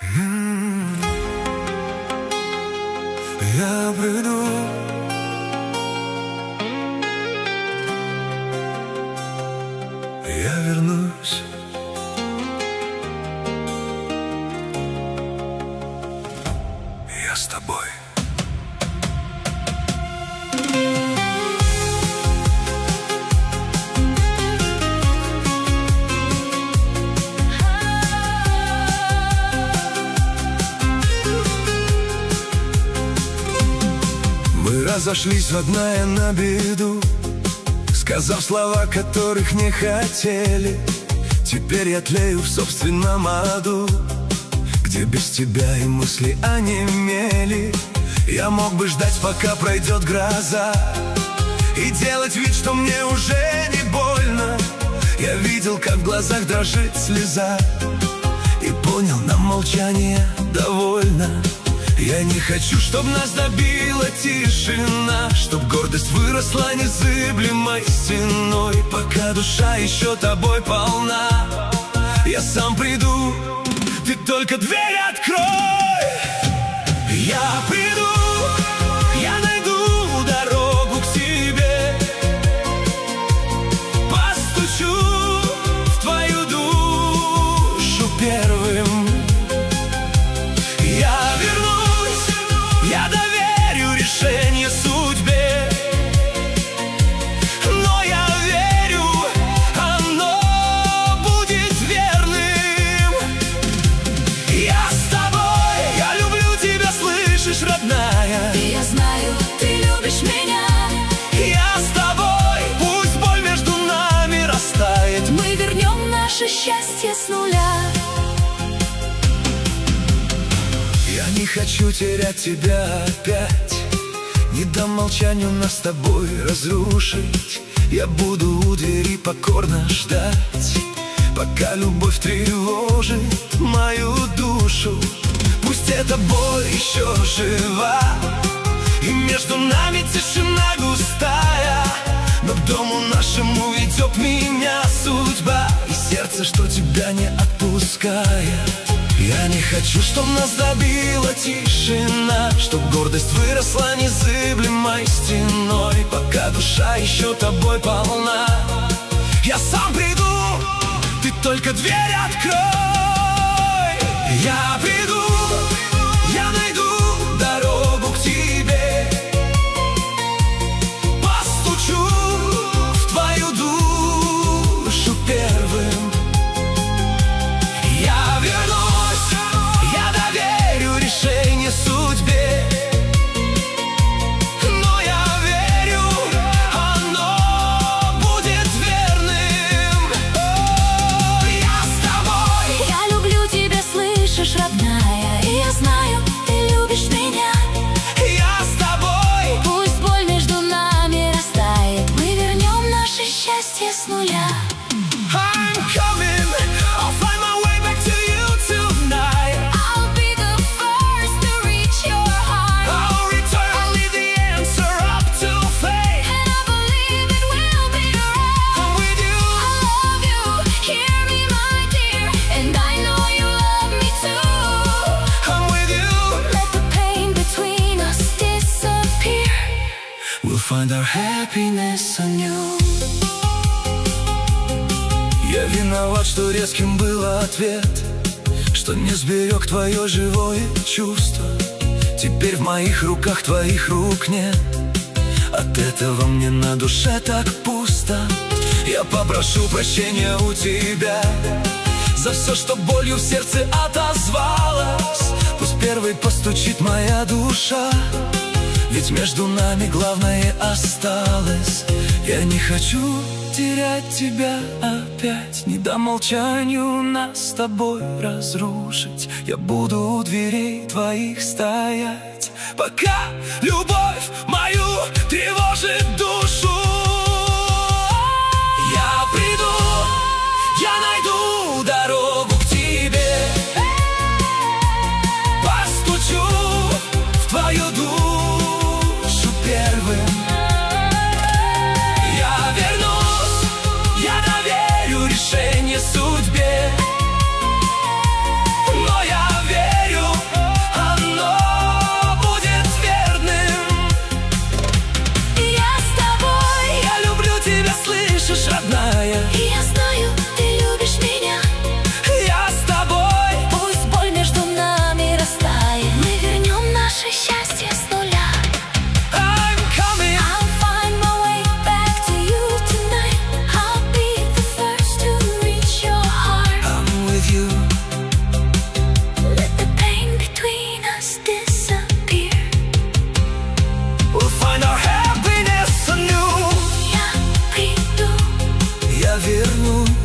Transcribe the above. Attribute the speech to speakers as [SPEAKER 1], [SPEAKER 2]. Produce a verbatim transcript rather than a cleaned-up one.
[SPEAKER 1] Я приду, я вернусь. Я с тобой. Мы разошлись, родная, на беду, сказав слова, которых не хотели. Теперь я тлею в собственном аду, где без тебя и мысли онемели. Я мог бы ждать, пока пройдет гроза, и делать вид, что мне уже не больно. Я видел, как в глазах дрожит слеза, и понял, нам молчание довольно. Я не хочу, чтоб нас добила тишина, чтоб гордость выросла незыблемой стеной. Пока душа еще тобой полна, я сам приду, ты только дверь открой. Я приду, я найду дорогу к тебе, постучу в твою душу первым. Я вернусь, я доверю решение судьбе, но я верю, оно будет верным. Я с тобой, я люблю тебя, слышишь, родная?
[SPEAKER 2] И я знаю, ты любишь меня.
[SPEAKER 1] Я с тобой, пусть боль между нами растает.
[SPEAKER 2] Мы вернем наше счастье с нуля.
[SPEAKER 1] Я не хочу терять тебя опять, не дам молчанию нас с тобой разрушить. Я буду у двери покорно ждать, пока любовь тревожит мою душу. Пусть эта боль еще жива, и между нами тишина густая, но к дому нашему ведет меня судьба, и сердце, что тебя не отпускает. Я не хочу, чтоб нас добила тишина, чтоб гордость выросла незыблемой стеной. Пока душа еще тобой полна, я сам приду, ты только дверь открой. Я приду, я найду дорогу к тебе, постучу в твою душу первым. Я вернусь, я доверю решение судьбе, но я верю, оно будет верным. Я с тобой,
[SPEAKER 2] Я люблю тебя, слышишь, родная? И я знаю, ты любишь меня.
[SPEAKER 1] я с тобой.
[SPEAKER 2] Пусть боль между нами растает, мы вернем наше счастье с нуля.
[SPEAKER 1] I'm coming, I'll find my way back to you tonight.
[SPEAKER 2] I'll be the first to reach your heart,
[SPEAKER 1] I'll return, I'll leave the answer up to fate.
[SPEAKER 2] and I believe it will be right.
[SPEAKER 1] I'm with you,
[SPEAKER 2] I love you, hear me, my dear, and I know you love me too.
[SPEAKER 1] I'm with you.
[SPEAKER 2] Let the pain between us disappear.
[SPEAKER 1] We'll find our happiness anew. Я виноват, что резким был ответ, что не сберег твое живое чувство. Теперь в моих руках твоих рук нет, от этого мне на душе так пусто. Я попрошу прощения у тебя за все, что болью в сердце отозвалось. Пусть первой постучит моя душа, ведь между нами главное осталось. Я не хочу терять тебя опять, не дам молчанию нас с тобой разрушить. Я буду у дверей твоих стоять, пока любовь мою тревожит душу. Я приду, я найду дорогу к тебе, постучу в твою душу первым. Я вернусь, я доверю решение судьбе, но я верю, минут